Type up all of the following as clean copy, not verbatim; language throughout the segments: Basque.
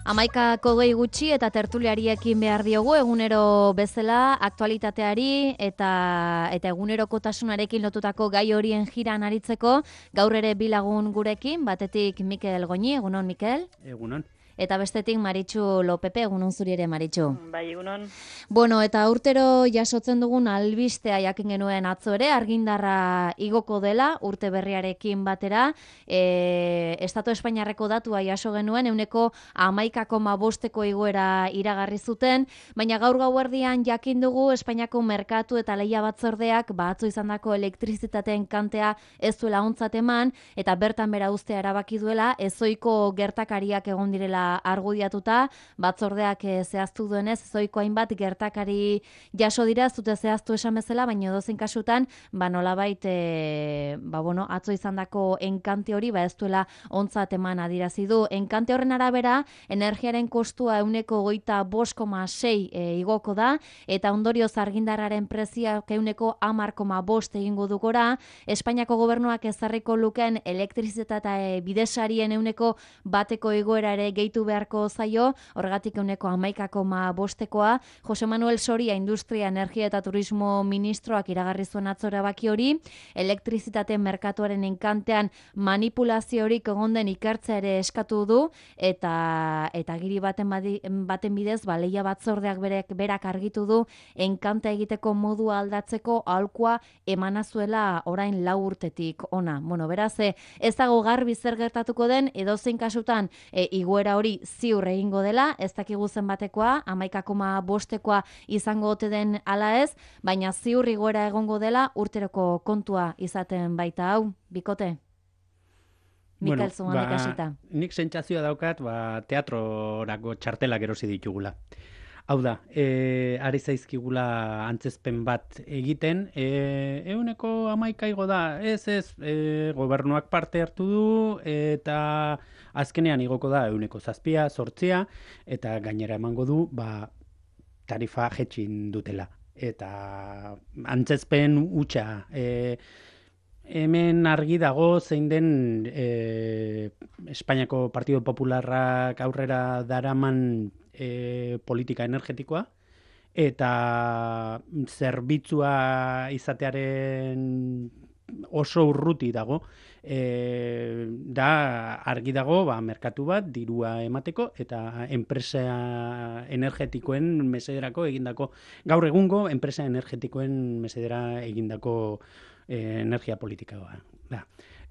Hamaikako gehi gutxi eta tertuliariekin behar diogu egunero bezala aktualitateari eta egunerokotasunarekin lotutako gai horien jiran aritzeko gaur ere bi lagun gurekin, batetik Mikel Goñi, egunon Mikel. Egunon. Eta bestetik Maritxu Lopepe, egunon zuri ere Maritxu. Bai, egunon. Bueno, eta urtero jasotzen dugun albistea jakin genuen atzo ere, argindarra igoko dela, urte berriarekin batera, Estatu Espainiarreko datua jaso genuen, 11,5 igoera iragarri zuten, baina gaur gauerdian jakin dugu Espainiako merkatu eta lehia batzordeak atzo izandako elektrizitateen kantea ez duela ontzat eman, eta bertan bera uztea erabaki duela, ezoiko gertakariak egon direla argudiatuta, batzordeak zehaztu duenez, ezoiko hainbat gertakari jaso dira, zute zehaztu esan bezala, baina edozein kasutan, nolabait, atzo izandako enkante hori, ez duela ontzat eman adirazi du. Enkante horren arabera, energiaren kostua 125,6 igoko da, eta ondorioz argindarraren prezioak 10,5 egingo du gora. Espainiako gobernuak ezarriko lukeen elektrizitate bidesarien 1% igoera ere gehitu beharko zaio, horregatik 11,5 Jose Manuel Soria Industria, Energia eta Turismo Ministroak iragarri zuen atzo erabaki hori, elektrizitate merkatuaren enkantean manipulaziorik egonden ikertzea ere eskatu du, eta giri baten bidez, lehia batzordeak berak argitu du, enkanta egiteko modua aldatzeko aholkua emana zuela orain 4 urtetik ona. Beraz, ez dago garbi zer gertatuko den, edozein kasutan igoera hori ziur egingo dela, ez dakigu zenbatekoa, 11,5 izango ote den ala ez, baina ziur igoera egongo dela urteroko kontua izaten baita hau, bikote? Mikel Zumanik hasita. Nik sentsazioa daukat, teatrorako txartelak erosi ditugula. Hau da, ari zaizkigula antzezpen bat egiten, 11,5 igo da, ez, gobernuak parte hartu du, eta azkenean igoko da 7, 8, eta gainera emango du, tarifa jetxin dutela. Eta antzezpen hutsa, hemen argi dago zein den Espainiako Partido Popularrak aurrera daraman politika energetikoa, eta zerbitzua izatearen oso urruti dago, da argi dago merkatu bat dirua emateko eta enpresa energetikoen mesederako egindako, gaur egungo enpresa energetikoen mesedera egindako energia politikoa da.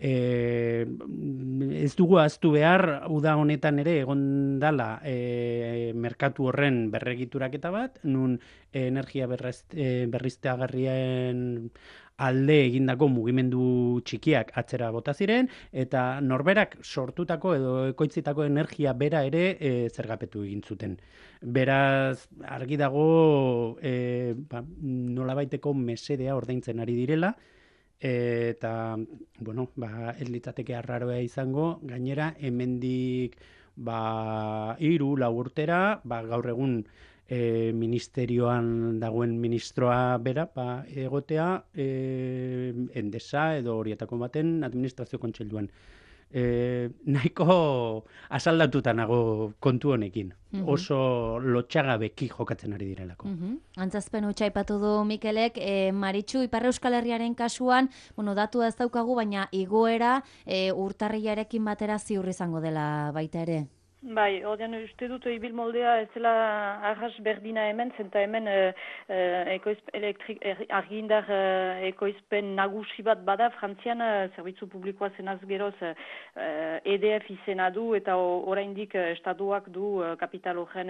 Ez dugu ahaztu behar, uda honetan ere egon dala merkatu horren berregituraketa bat, nun energia berriztagarrien alde egindako mugimendu txikiak atzera bota ziren, eta norberak sortutako edo ekoitzitako energia bera ere zergapetu egin zuten. Beraz, argi dago nolabaiteko mesedea ordaintzen ari direla, eta, ez litzateke arraroa izango, gainera, hemendik 3-4 urtera, gaur egun ministerioan dagoen ministroa bera, egotea Endesa edo horietako baten administrazio kontseiluan. Nahiko asaldatuta nago kontu honekin. Oso lotxagabeki jokatzen ari direlako. Antzazpen hutsa aipatu du Mikelek, Maritxu, Ipar Euskal Herriaren kasuan, datu ez daukagu, baina igoera urtarrilarekin batera ziur izango dela baita ere. Bai, ordean uste dut ibil moldea ez dela arras berdina hemen, zenta hemen argindar ekoizpen nagusi bat bada, Frantzian zerbitzu publikoa zenaz geroz EDF izena du, eta oraindik estatuak du kapital horren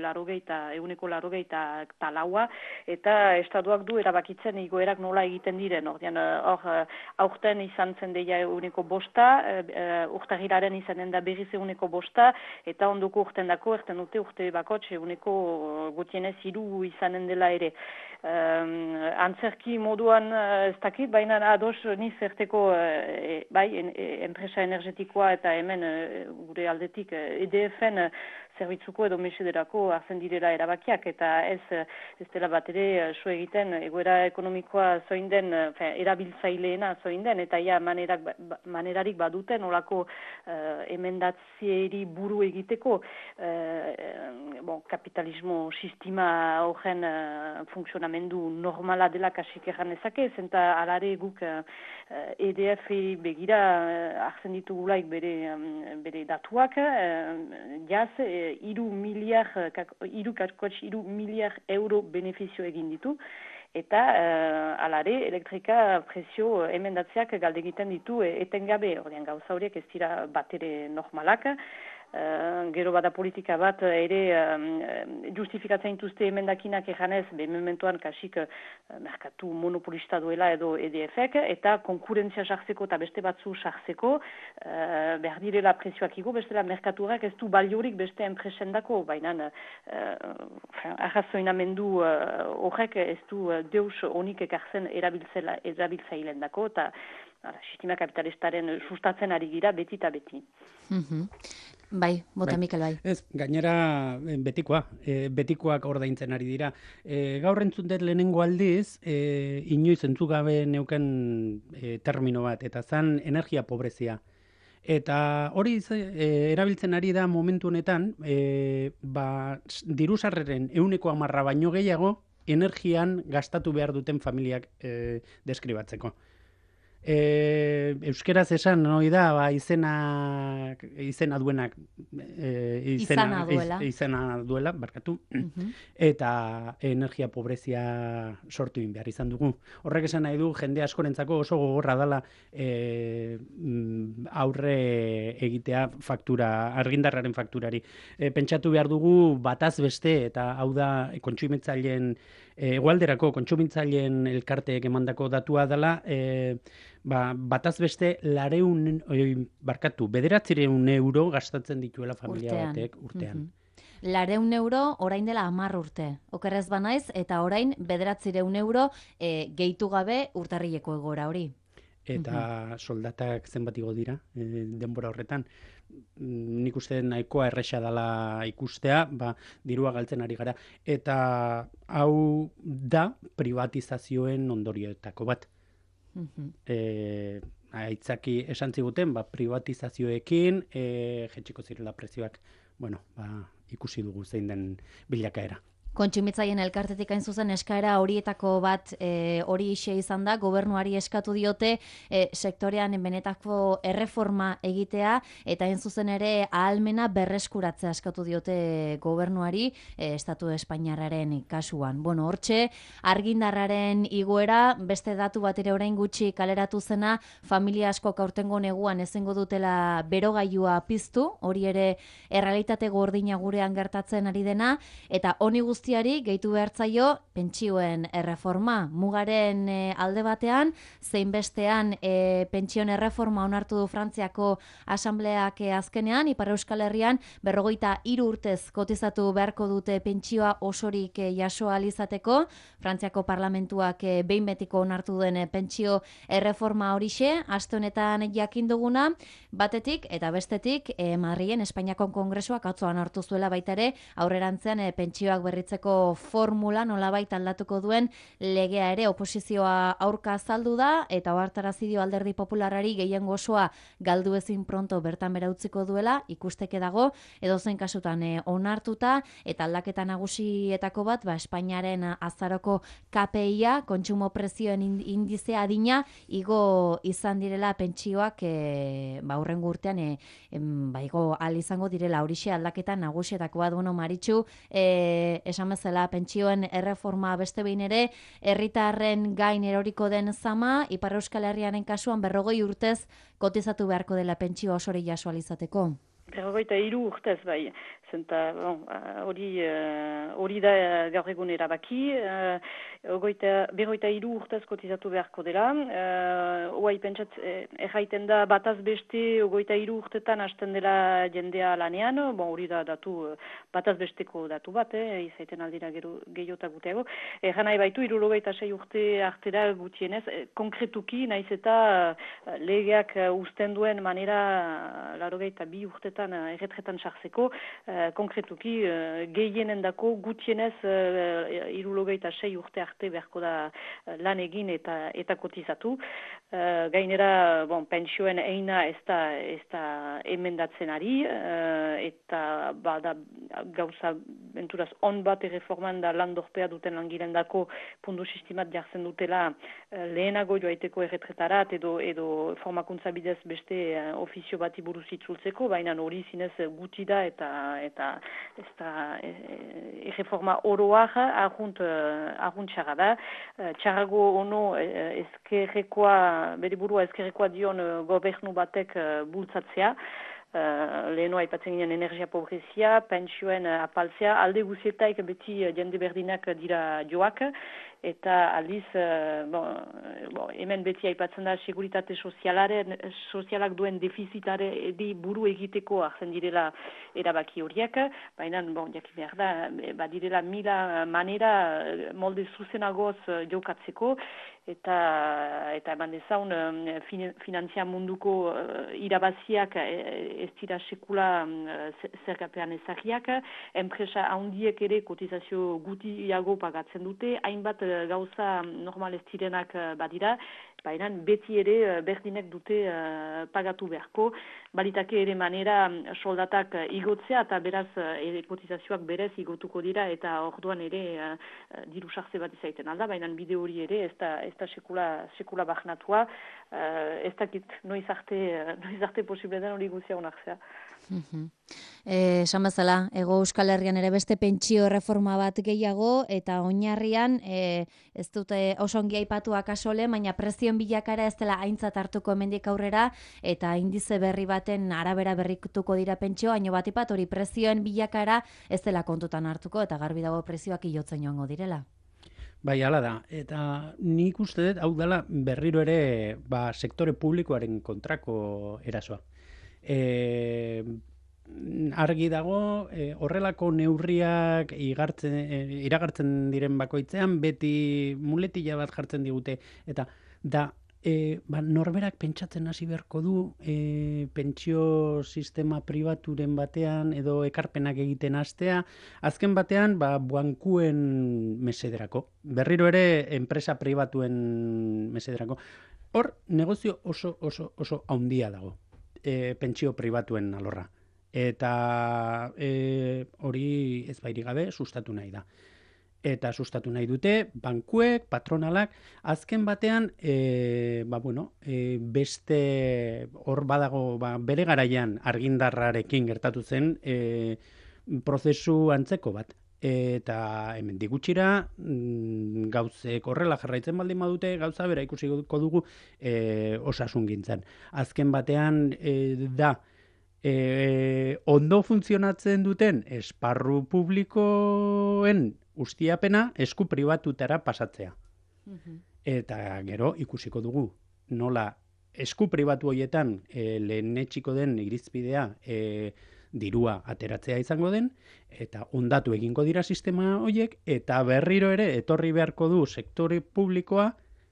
40 eta estatuak du erabakitzen igoerak nola egiten diren. Ordean aurten izan zen deia 5, urtarrilaren izanen da berriz 5, eta ondoko urten dako, urte bakotx, gutienez 3 izanen dela ere. Antzerki moduan ez dakit, baina ados niz zerteko enpresa energetikoa eta hemen gure aldetik EDF-en zerbitzuko edo mesederako hartzen direla erabakiak, eta ez dela bat ere so egiten egoera ekonomikoa zoin den, erabiltzaileena zoin den, eta ja manerarik baduten olako emendatzieri buru egiteko kapitalismo sistema horren funtzionamendu normala dela kasik erran ezake, zenta alare guk EDF begira hartzen ditugulaik bere datuak, jaz, 3 miliar euro benefizio egin ditu, eta alare elektrika prezio emendatzeak galde egiten ditu etengabe, ordean gauza horiek ez dira batere normalak. Gero bada politika bat ere justifikatzen dituzte emendakinak eganez, momentuan kasik merkatu monopolista duela edo EDF-ek, eta konkurentzia sartzeko eta beste batzu sartzeko behar direla prezioak igo, bestela merkatuak ez du baliorik beste enpresendako, baina arrazoinamendu horrek ez du deus honik ekartzen erabiltzaileen dako, eta sistema kapitalistaren sustatzen ari gira beti eta beti. Bai, bota Mikel, bai. Ez, gainera betikoak ordaintzen ari dira. Gaur entzun dut lehenengo aldiz, inoiz entzugabe neuken termino bat, eta zan energia pobrezia. Eta hori erabiltzen ari da momentu honetan, diru-sarreren 10% baino gehiago energian gastatu behar duten familiak deskribatzeko. Euskeraz esan hori da, izena duela, barkatu, eta energia pobrezia sortu behar izan dugu. Horrek esan nahi du, jende askorentzako oso gogorra dela aurre egitea argindarraren fakturari. Pentsatu behar dugu bataz beste, eta hau da kontsumitzaileen egualderako kontsumitzaileen elkarteek emandako datua dela, bataz beste 900 euro gastatzen dituela familia batek urtean. 900 euro orain dela 10 urte. Okerrez banaiz, eta orain 900 euro gehitu gabe urtarrileko egoera hori. Eta soldatak zenbat igo dira denbora horretan. Nik uste nahikoa erresa dela ikustea, dirua galtzen ari gara. Eta hau da privatizazioen ondorioetako bat. Aitzaki esan ziguten, privatizazioekin jetxiko zirela prezioak, ikusi dugu zein den bilakaera. Kontsumitzaien elkartetik hain zuzen eskaera horietako bat hori ixe izan da, gobernuari eskatu diote sektorean benetako erreforma egitea, eta hain zuzen ere ahalmena berreskuratzea eskatu diote gobernuari Estatu Espainiarraren kasuan. Hortxe, argindarraren igoera, beste datu bat ere orain gutxi kaleratu zena, familia asko aurtengo neguan ezingo dutela berogailua piztu, hori ere errealitate gordina gurean gertatzen ari dena, eta honi guztiari gehitu behartzaio pentsioen erreforma. Mugaren alde batean, zein bestean pentsioen erreforma onartu du Frantziako Asambleak azkenean, Ipar Euskal Herrian 53 urtez kotizatu beharko dute pentsioa osorik jaso ahal izateko. Frantziako parlamentuak behin betiko onartu duen pentsio erreforma horixe, aste honetan jakin duguna, batetik eta bestetik Madrilen Espainiako Kongresuak atzoan hartu zuela baita ere, aurrerantzean pentsioak berritzeko formula nolabait aldatuko duen legea ere oposizioa aurka azaldu da, eta ohartarazi dio Alderdi Popularrari gehiengo osoa galdu ezin pronto bertan bera utziko duela, ikusteke dago, edozein kasutan onartuta, eta aldaketa nagusietako bat, Espainiaren azaroko KPIa, kontsumo prezioen indizea adina, igo izan direla pentsioak hurrengo urtean igo ahal izango direla, horixe aldaketa nagusietako bat. Maritxu, esan bezala pentsioen erreforma beste behin ere, herritarren gain eroriko den zama, Ipar Euskal Herriaren kasuan 40 urtez kotizatu beharko dela pentsio osori jaso ahal izateko. 43 urtez bai, zenta hori da gaur egun erabaki, 43 urtez kotizatu beharko dela, hoai pentsat erraiten da bataz beste 43 urtetan hasten dela jendea lanean, hori da datu bataz besteko datu bat, izaiten aldira gehiota guteago, erran nahi baitu 76 urte artera gutienez, konkretuki naiz eta legeak uzten duen manera 82 urte erretretan sartzeko, konkretuki gehienendako gutienez 76 urte arte beharko da lan egin eta kotizatu. Gainera, pentsioen eina ez da emendatzen ari, eta bada gauza benturaz on bat erreforman da landorpea duten langilendako puntu sistemat jartzen dutela lehenago joaiteko erretretarat edo formakuntza bidez beste ofizio bati buruz itzultzeko, baina hori zinez guti da eta ez da erreforma oroak argunt txarra da. Txarrago ono ezkerrekoa, bere burua ezkerrekoa dion gobernu batek bultzatzea, leheno aipatzen ginen energia pobrezia, pentsioen apaltzea, alde guzietaik beti jende berdinak dira joak, eta aldiz, hemen beti aipatzen da seguritate sozialak duen defizitare buru egiteko hartzen direla erabaki horiek, baina, jakin behar da, badirela mila manera molde zuzenagoz jokatzeko, eta eman dezaun finantzia munduko irabaziak ez dira sekula zergapean ezagiak, enpresa handiek ere kotizazio gutiago pagatzen dute, hainbat gauza normal ez direnak badira, baina beti ere berdinek dute pagatu beharko, balitake ere manera soldatak igotzea eta beraz kotizazioak berez igotuko dira eta orduan ere diru sartze bat izaiten alda, baina bide hori ere ez da sekula bahnatua, ez dakit noiz arte posible den hori guzia onartzea. Esan bezala, Hego Euskal Herrian ere beste pentsio reforma bat gehiago, eta oinarrian ez dute oso ongi aipatu akasole, baina prezioen bilakara ez dela aintzat hartuko hemendik aurrera, eta indize berri baten arabera berrituko dira pentsio, baina batipat hori prezioen bilakara ez dela kontutan hartuko, eta garbi dago prezioak igotzen joango direla. Bai, hala da. Eta nik uste dut, hau dela berriro ere sektore publikoaren kontrako erasoa. Argi dago, horrelako neurriak iragartzen diren bakoitzean, beti muletila bat jartzen digute, eta da, norberak pentsatzen hasi beharko du pentsio sistema pribaturen batean edo ekarpenak egiten hastea, azken batean bankuen mesederako, berriro ere enpresa pribatuen mesederako. Hor, negozio oso handia dago, pentsio pribatuen alorra. Eta hori ez bairik gabe sustatu nahi da. Eta sustatu nahi dute bankuek, patronalak, azken batean beste hor badago bere garaian argindarrarekin gertatu zen prozesu antzeko bat. Eta hemendik gutxira gauzek horrela jarraitzen baldin badute, gauza bera ikusiko dugu osasungintzan. Azken batean da ondo funtzionatzen duten esparru publikoen ustiapena esku pribatutara pasatzea. Eta gero ikusiko dugu nola esku pribatu horietan lehenetsiko den irizpidea dirua ateratzea izango den, eta ondatu egingo dira sistema horiek, eta berriro ere etorri beharko du sektore publikoa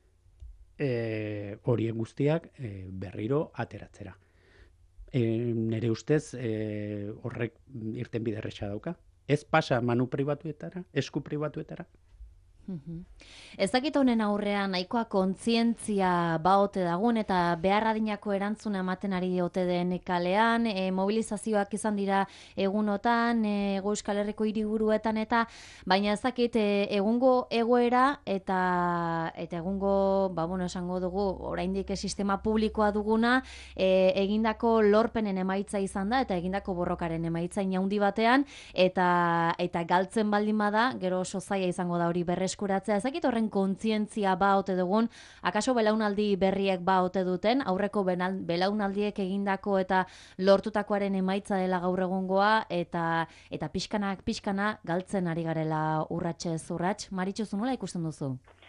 horiek guztiak berriro ateratzera. Nere ustez horrek irtenbide erraza dauka. Ez pasa manu pribatuetara, esku pribatuetara. Ez dakit honen aurrean nahikoa kontzientzia baote dagun eta behar adinako erantzuna ematen ari diote den kalean, mobilizazioak izan dira egunotan, Euskal Herriko hiriburuetan eta, baina ez dakit egungo egoera eta egungo, esango dugu, oraindik sistema publikoa duguna, egindako lorpenen emaitza izan da eta egindako borrokaren emaitza handi batean, eta galtzen baldin bada, gero oso zaila izango da hori berreskuratzea. Ezakit horren kontzientzia ote dugun, akaso belaunaldi berriek ote duten, aurreko belaunaldiek egindako eta lortutakoaren emaitza dela gaur egungoa, eta pixkana galtzen ari garela urratsez urrats. Maritxu, zu nola ikusten duzu?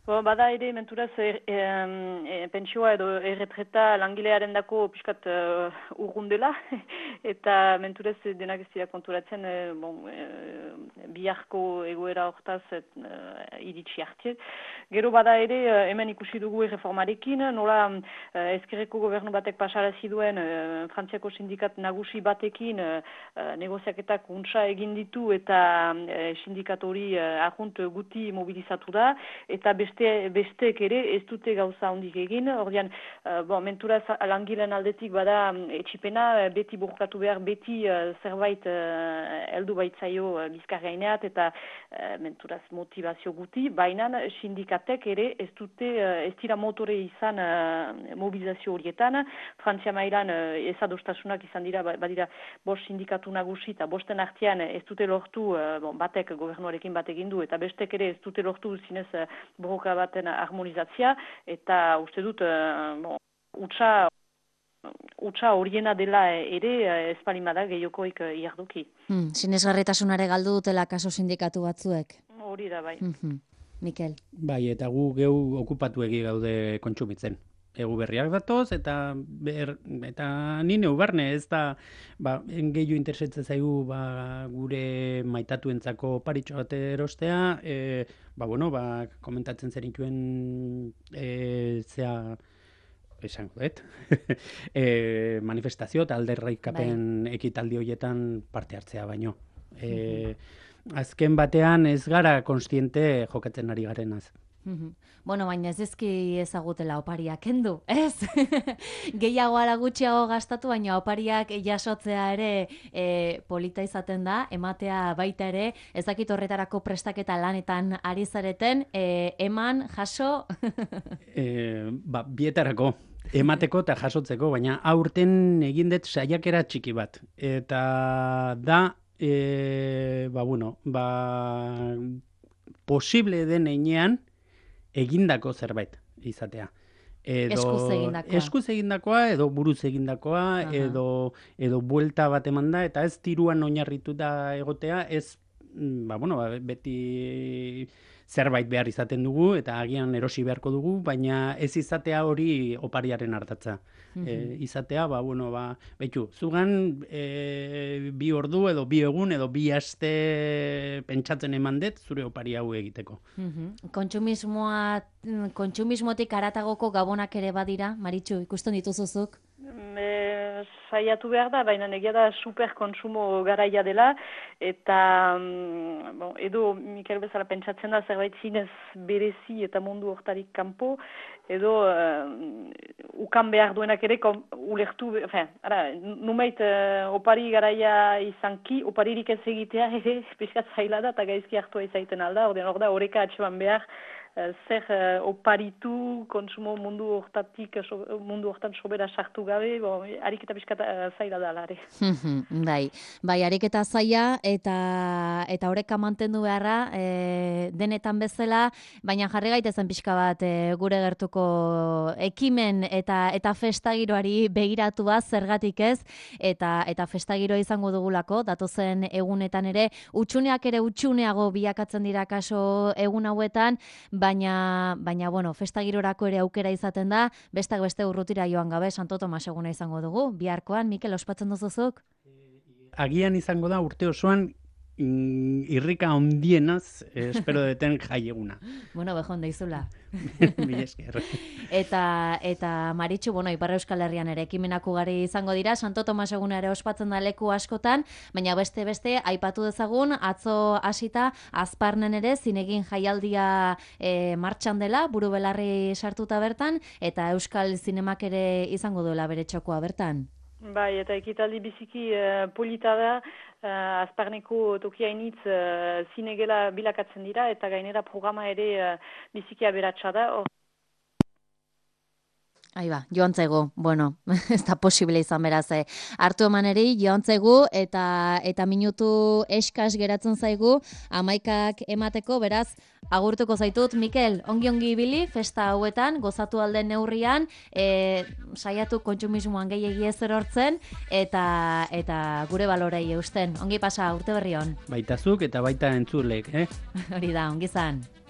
Bada ere, menturaz, pentsioa edo erretreta langilearen dako piskat urrundela, eta menturaz denak ez dira konturatzen biharko egoera hortaz iritsi arte. Gero bada ere, hemen ikusi dugu erreformarekin, nola ezkerreko gobernu batek pasarazi duen Frantziako sindikat nagusi batekin negoziaketak untsa egin ditu eta sindikat hori ahunt guti mobilizatu da, eta besteek ere ez dute gauza hondik egin. Ordean, menturaz langileen aldetik bada etxipena, beti burkatu behar, beti zerbait heldu baitzaio bizkar gaineat, eta menturaz motivazio guti, baina sindikatek ere ez dira motore izan mobilizazio horietan. Frantzia mailan ezadostasunak izan dira, badira bost sindikatu nagusi, eta bosten artean ez dute lortu, batek gobernuarekin bat egin du, eta bestek ere ez dute lortu zinez borroka baten harmonizatzia, eta uste dut utxa horiena dela ere espalimada gehiokoik iarduki. Sinesgarritasunare galdu dutela kaso sindikatu batzuek? Hori da, bai. Mikel? Bai, eta gu geu okupatu egi gaude kontsumitzen. Egu berriak datoz, eta ni neu barne, ez da, gehiago interesetzen zaigu gure maitatuentzako paritxo bat erostea, komentatzen zenituen esango dut, manifestazio eta alderraikapen ekitaldi horietan parte hartzea baino. Azken batean ez gara konstiente jokatzen ari garenaz. Baina ez ezki ezagutela opariak kendu, ez? Gehiago ala gutxiago gastatu, baina opariak jasotzea ere polita izaten da, ematea baita ere, ez dakit horretarako prestaketa lanetan ari zareten, eman, jaso? Bietarako, emateko eta jasotzeko, baina aurten egin dut saiakera txiki bat. Eta da, posible den heinean, egindako zerbait izatea. Eskuz egindakoa, edo buruz egindakoa, edo buelta bat eman da, eta ez tiruan oinarrituta egotea, ez, beti zerbait behar izaten dugu, eta agian erosi beharko dugu, baina ez izatea hori opariaren hartatza. Izatea, behitu, zugan bi ordu edo bi egun edo bi aste pentsatzen eman dut zure opari hau egiteko. Kontsumismotik haratagoko gabonak ere badira, Maritxu, ikusten dituzuzuk? Saiatu behar da, baina egia da superkontsumo garaia dela, eta edo Mikel bezala pentsatzen da zerbait zinez berezi eta mundu hortarik kanpo, edo ukan behar duenak ere ulertu, numeit opari garaia izanki, oparirik ez egitea ere pixkat zaila da eta gaizki hartua izaiten alda, hor da horreka atxeman behar, zer oparitu kontsumo mundu hortan sobera sartu gabe, ariketa pixkat zaila da alare. Bai, ariketa zaila eta horreka mantendu beharra denetan bezala, baina jarri gaitezen pixka bat gure gertuko ekimen eta festagiroari begiratua zergatik ez, eta festagiroa izango dugulako, datozen egunetan ere, utxuneak ere utxuneago bilakatzen dira kaso egun hauetan, baina festagirorako ere aukera izaten da, bestak beste urrutira joan gabe Santo Tomas eguna izango dugu. Biharkoan, Mikel, ospatzen duzuzuk? Agian izango da urte osoan irrika ondienaz, espero deten jai eguna. Behon deizula. Mila esker. Eta Maritxu, Ipar Euskal Herrian ere ekimenak ugari izango dira, Santo Tomas eguna ere ospatzen da leku askotan, baina beste aipatu dezagun, atzo hasita Azparnen ere zinegin jaialdia martxan dela, buru belarri sartuta bertan, eta Euskal Zinemak ere izango duela bere txokoa bertan. Bai, eta ekitaldi biziki polita da, Azparneko tokiainitz zinegela bilakatzen dira, eta gainera programa ere biziki aberatsa da. Joan zaigu, ez da posible izan beraz. Hartu emaneri, joan zaigu, eta minutu eskas geratzen zaigu, 11 emateko, beraz, agurtuko zaitut, Mikel, ongi ibili, festa hauetan, gozatu alden neurrian, saiatu kontsumismoan gehiegi ez erortzen, eta gure balorei eusten. Ongi pasa, urte berri on. Baita zuk eta baita entzulek, Hori da, ongi zan.